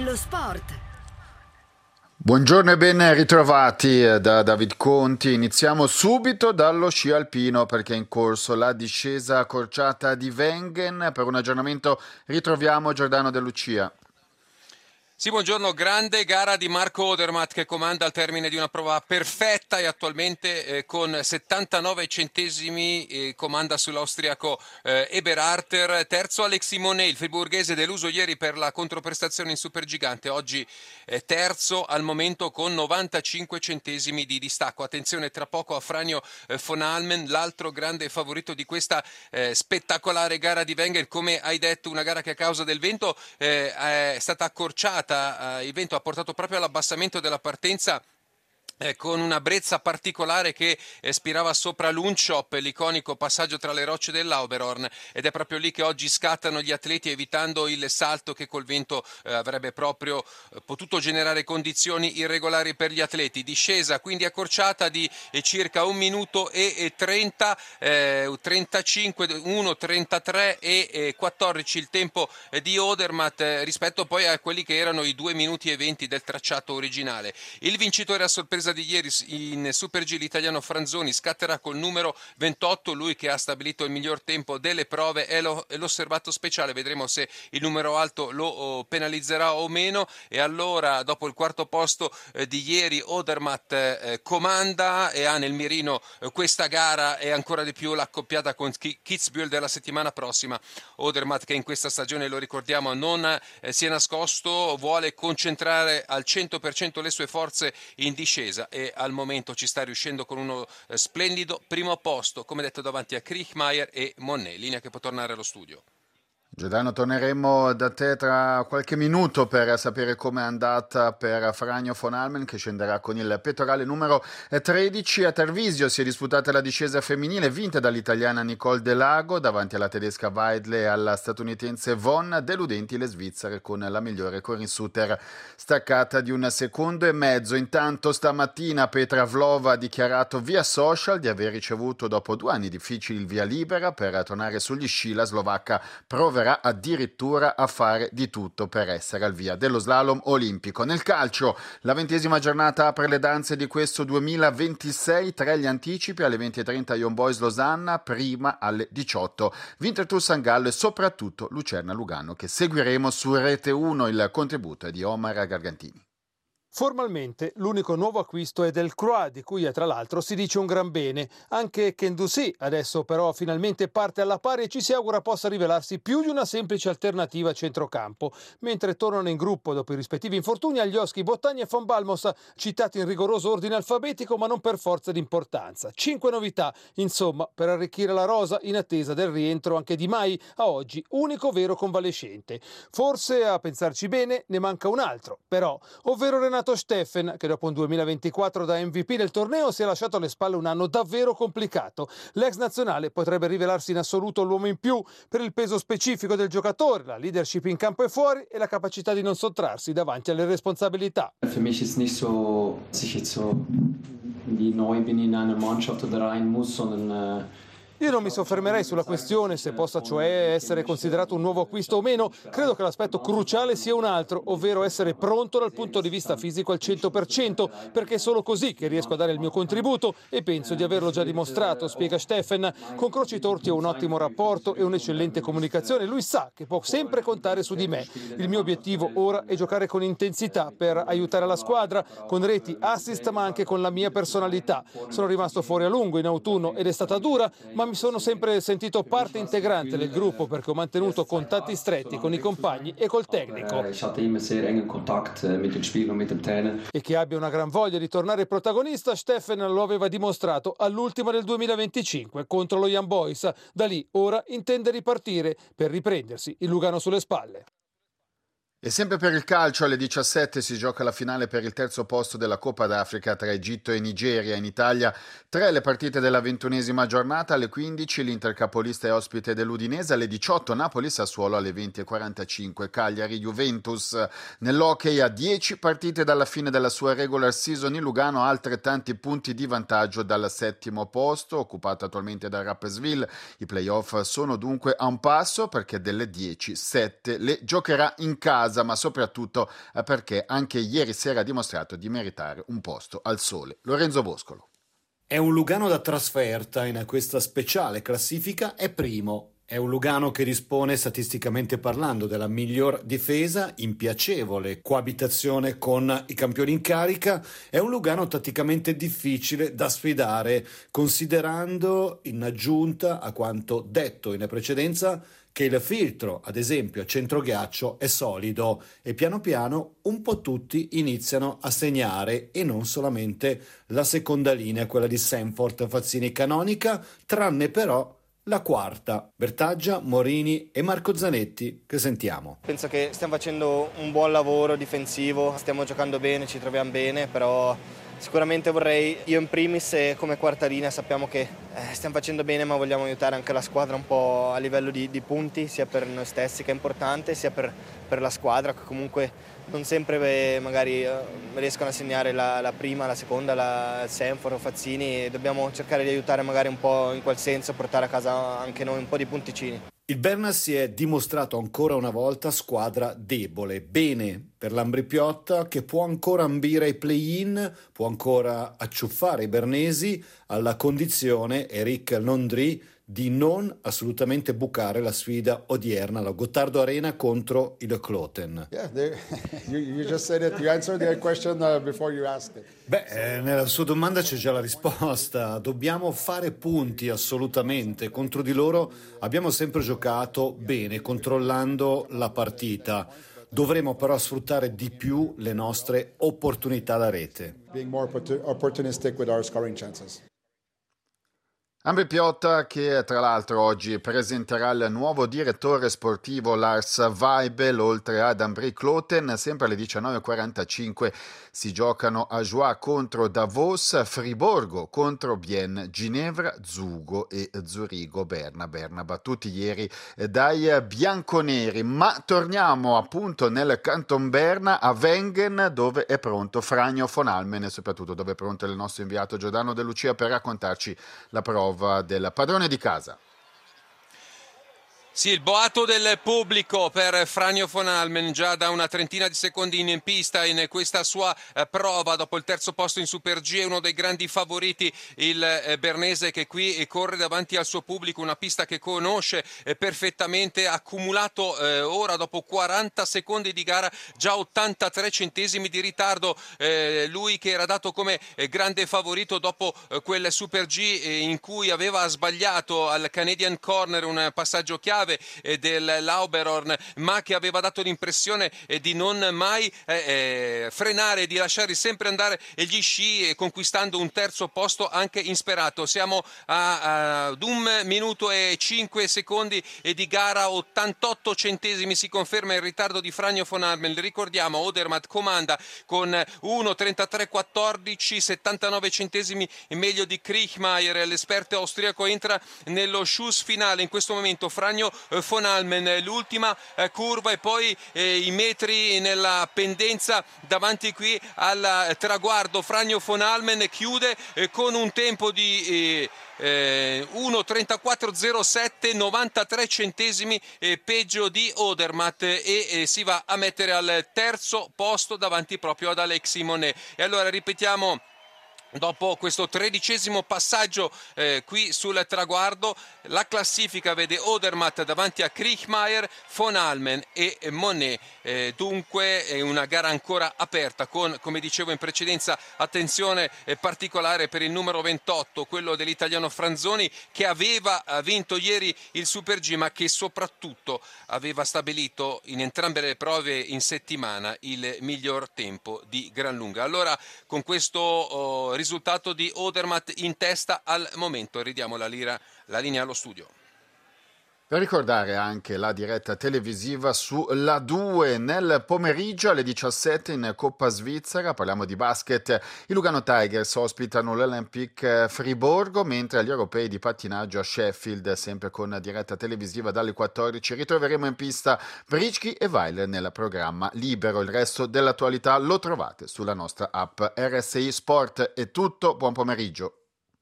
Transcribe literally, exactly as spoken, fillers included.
Lo sport. Buongiorno e ben ritrovati da David Conti. Iniziamo subito dallo sci alpino perché è in corso la discesa accorciata di Wengen. Per un aggiornamento ritroviamo Giordano De Lucia. Sì, buongiorno. Grande gara di Marco Odermatt che comanda al termine di una prova perfetta e attualmente eh, con settantanove centesimi eh, comanda sull'austriaco eh, Eberharter. Terzo Alexis Monet, il friburghese deluso ieri per la controprestazione in Supergigante. Oggi eh, terzo al momento con novantacinque centesimi di distacco. Attenzione, tra poco a Franjo eh, von Halmen, l'altro grande favorito di questa eh, spettacolare gara di Wengen. Come hai detto, una gara che a causa del vento eh, è stata accorciata. Il vento ha portato proprio all'abbassamento della partenza Eh, con una brezza particolare che eh, spirava sopra l'Unschop, l'iconico passaggio tra le rocce dell'Auberhorn, ed è proprio lì che oggi scattano gli atleti evitando il salto che col vento eh, avrebbe proprio eh, potuto generare condizioni irregolari per gli atleti. Discesa quindi accorciata di eh, circa un minuto e, e trenta, eh, trentacinque, uno trentatré e eh, quattordici il tempo eh, di Odermatt eh, rispetto poi a quelli che erano i due minuti e venti del tracciato originale. Il vincitore a sorpresa di ieri in Super G, l'italiano Franzoni, scatterà col numero ventotto, lui che ha stabilito il miglior tempo delle prove e lo, l'osservato speciale. Vedremo se il numero alto lo oh, penalizzerà o meno. E allora, dopo il quarto posto eh, di ieri, Odermatt eh, comanda e ha nel mirino eh, questa gara e ancora di più l'accoppiata con Kitzbühel della settimana prossima. Odermatt, che in questa stagione, lo ricordiamo, non eh, si è nascosto, vuole concentrare al cento per cento le sue forze in discesa e al momento ci sta riuscendo con uno eh, splendido primo posto, come detto, davanti a Kriechmeier e Monet. Linea che può tornare allo studio. Giordano, torneremo da te tra qualche minuto per sapere com'è andata per Franjo von Halmen, che scenderà con il pettorale numero tredici. A Tarvisio si è disputata la discesa femminile, vinta dall'italiana Nicole Delago davanti alla tedesca Weidle e alla statunitense Von. Deludenti le svizzere con la migliore Corinne Suter staccata di un secondo e mezzo. Intanto stamattina Petra Vlhova ha dichiarato via social di aver ricevuto dopo due anni difficili il via libera per tornare sugli sci. La slovacca proverà addirittura a fare di tutto per essere al via dello slalom olimpico. Nel calcio, la ventesima giornata apre le danze di questo duemilaventisei, tre gli anticipi: alle venti e trenta Young Boys Losanna, prima alle diciotto Winterthur San Gallo e soprattutto Lucerna Lugano, che seguiremo su Rete uno. Il contributo è di Omar Gargantini. Formalmente l'unico nuovo acquisto è del Croix, di cui tra l'altro si dice un gran bene. Anche Kendusi adesso però finalmente parte alla pari e ci si augura possa rivelarsi più di una semplice alternativa a centrocampo. Mentre tornano in gruppo dopo i rispettivi infortuni Alioski, Bottagni e Von Balmos, citati in rigoroso ordine alfabetico ma non per forza di importanza. Cinque novità, insomma, per arricchire la rosa in attesa del rientro anche di Mai, a oggi unico vero convalescente. Forse, a pensarci bene, ne manca un altro, però, ovvero Renato Steffen, che dopo un duemilaventiquattro da M V P del torneo si è lasciato alle spalle un anno davvero complicato. L'ex nazionale potrebbe rivelarsi in assoluto l'uomo in più per il peso specifico del giocatore, la leadership in campo e fuori e la capacità di non sottrarsi davanti alle responsabilità. Für mich ist nicht so, dass ich jetzt so wie neu bin in eine Mannschaft oder rein muss, sondern Io non mi soffermerei sulla questione se possa cioè essere considerato un nuovo acquisto o meno. Credo che l'aspetto cruciale sia un altro, ovvero essere pronto dal punto di vista fisico al cento per cento, perché è solo così che riesco a dare il mio contributo e penso di averlo già dimostrato, spiega Steffen. Con Croci Torti ho un ottimo rapporto e un'eccellente comunicazione. Lui sa che può sempre contare su di me. Il mio obiettivo ora è giocare con intensità per aiutare la squadra, con reti, assist, ma anche con la mia personalità. Sono rimasto fuori a lungo in autunno ed è stata dura, ma mi sono sempre sentito parte integrante del gruppo perché ho mantenuto contatti stretti con i compagni e col tecnico. E che abbia una gran voglia di tornare protagonista, Steffen lo aveva dimostrato all'ultima del duemilaventicinque contro lo Young Boys. Da lì ora intende ripartire per riprendersi il Lugano sulle spalle. E sempre per il calcio alle diciassette si gioca la finale per il terzo posto della Coppa d'Africa tra Egitto e Nigeria. In Italia tre le partite della ventunesima giornata. Alle quindici l'Inter capolista e ospite dell'Udinese, alle diciotto Napoli Sassuolo, alle venti e quarantacinque Cagliari Juventus. Nell'hockey, a dieci partite dalla fine della sua regular season, il Lugano ha altrettanti punti di vantaggio dal settimo posto, occupato attualmente da Rapperswil. I playoff sono dunque a un passo perché delle dieci, sette le giocherà in casa. casa, ma soprattutto perché anche ieri sera ha dimostrato di meritare un posto al sole. Lorenzo Boscolo. È un Lugano da trasferta, in questa speciale classifica è primo. È un Lugano che dispone, statisticamente parlando, della miglior difesa, in piacevole coabitazione con i campioni in carica. È un Lugano tatticamente difficile da sfidare, considerando, in aggiunta a quanto detto in precedenza, che il filtro, ad esempio, a centroghiaccio è solido e piano piano un po' tutti iniziano a segnare, e non solamente la seconda linea, quella di Sanford, Fazzini, Canonica, tranne però la quarta, Bertaggia, Morini e Marco Zanetti, che sentiamo. Penso che stiamo facendo un buon lavoro difensivo, stiamo giocando bene, ci troviamo bene, però sicuramente vorrei, io in primis e come quarta linea sappiamo che eh, stiamo facendo bene, ma vogliamo aiutare anche la squadra un po' a livello di, di punti, sia per noi stessi che è importante, sia per, per la squadra, che comunque non sempre beh, magari eh, riescono a segnare la, la prima, la seconda, la, il Sanford o Fazzini, e dobbiamo cercare di aiutare magari un po' in quel senso, portare a casa anche noi un po' di punticini. Il Berna si è dimostrato ancora una volta squadra debole. Bene per l'Ambrì-Piotta, che può ancora ambire ai play-in, può ancora acciuffare i bernesi, alla condizione, Eric Londri, di non assolutamente bucare la sfida odierna, la Gottardo Arena contro il Kloten. Yeah, they, you, you just said it. You answered the question uh, before you asked it. Beh, eh, nella sua domanda c'è già la risposta. Dobbiamo fare punti assolutamente. Contro di loro abbiamo sempre giocato bene, controllando la partita. Dovremo però sfruttare di più le nostre opportunità da rete. Being more opportunistic with our scoring chances. Ambrì-Piotta, che tra l'altro oggi presenterà il nuovo direttore sportivo Lars Weibel, oltre ad Ambrì-Kloten. Sempre alle diciannove e quarantacinque si giocano a Joie contro Davos, Friborgo contro Bienne, Ginevra, Zugo e Zurigo Berna. Berna battuti ieri dai bianconeri. Ma torniamo appunto nel Canton Berna, a Wengen, dove è pronto Franjo von Almen e soprattutto dove è pronto il nostro inviato Giordano De Lucia per raccontarci la prova del padrone di casa. Sì, il boato del pubblico per Franjo von Almen già da una trentina di secondi in pista in questa sua eh, prova dopo il terzo posto in Super G. È uno dei grandi favoriti il eh, bernese, che qui eh, corre davanti al suo pubblico, una pista che conosce eh, perfettamente. Ha accumulato eh, ora dopo quaranta secondi di gara già ottantatré centesimi di ritardo, eh, lui che era dato come eh, grande favorito dopo eh, quel Super G eh, in cui aveva sbagliato al Canadian Corner un passaggio chiave del Lauberhorn, ma che aveva dato l'impressione di non mai eh, frenare, di lasciare sempre andare gli sci, conquistando un terzo posto anche insperato. Siamo a, ad un minuto e cinque secondi di gara, ottantotto centesimi. Si conferma il ritardo di Franjo von Almen. Ricordiamo, Odermatt comanda con uno trentatré quattordici, settantanove centesimi meglio di Kriechmeier. L'esperto austriaco entra nello Schuss finale in questo momento. Franjo von Almen, l'ultima eh, curva e poi eh, i metri nella pendenza davanti qui al traguardo. Franjo von Almen chiude eh, con un tempo di eh, eh, uno trentaquattro zero sette, novantatré centesimi eh, peggio di Odermatt, e eh, si va a mettere al terzo posto davanti proprio ad Alexis Monet. E allora ripetiamo, dopo questo tredicesimo passaggio eh, qui sul traguardo, la classifica vede Odermatt davanti a Kriechmeier, von Almen e Monet. Eh, dunque è una gara ancora aperta con, come dicevo in precedenza, attenzione eh, particolare per il numero ventotto, quello dell'italiano Franzoni, che aveva vinto ieri il Super G, ma che soprattutto aveva stabilito in entrambe le prove in settimana il miglior tempo di gran lunga. Allora, con questo oh, risultato di Odermatt in testa al momento, ridiamo la, lira, la linea allo studio. Per ricordare anche la diretta televisiva sulla due nel pomeriggio alle diciassette in Coppa Svizzera, parliamo di basket, i Lugano Tigers ospitano l'Olympique Friborgo, mentre agli europei di pattinaggio a Sheffield, sempre con diretta televisiva dalle quattordici, ritroveremo in pista Bricchi e Weiler nel programma libero. Il resto dell'attualità lo trovate sulla nostra app R S I Sport. È tutto, buon pomeriggio.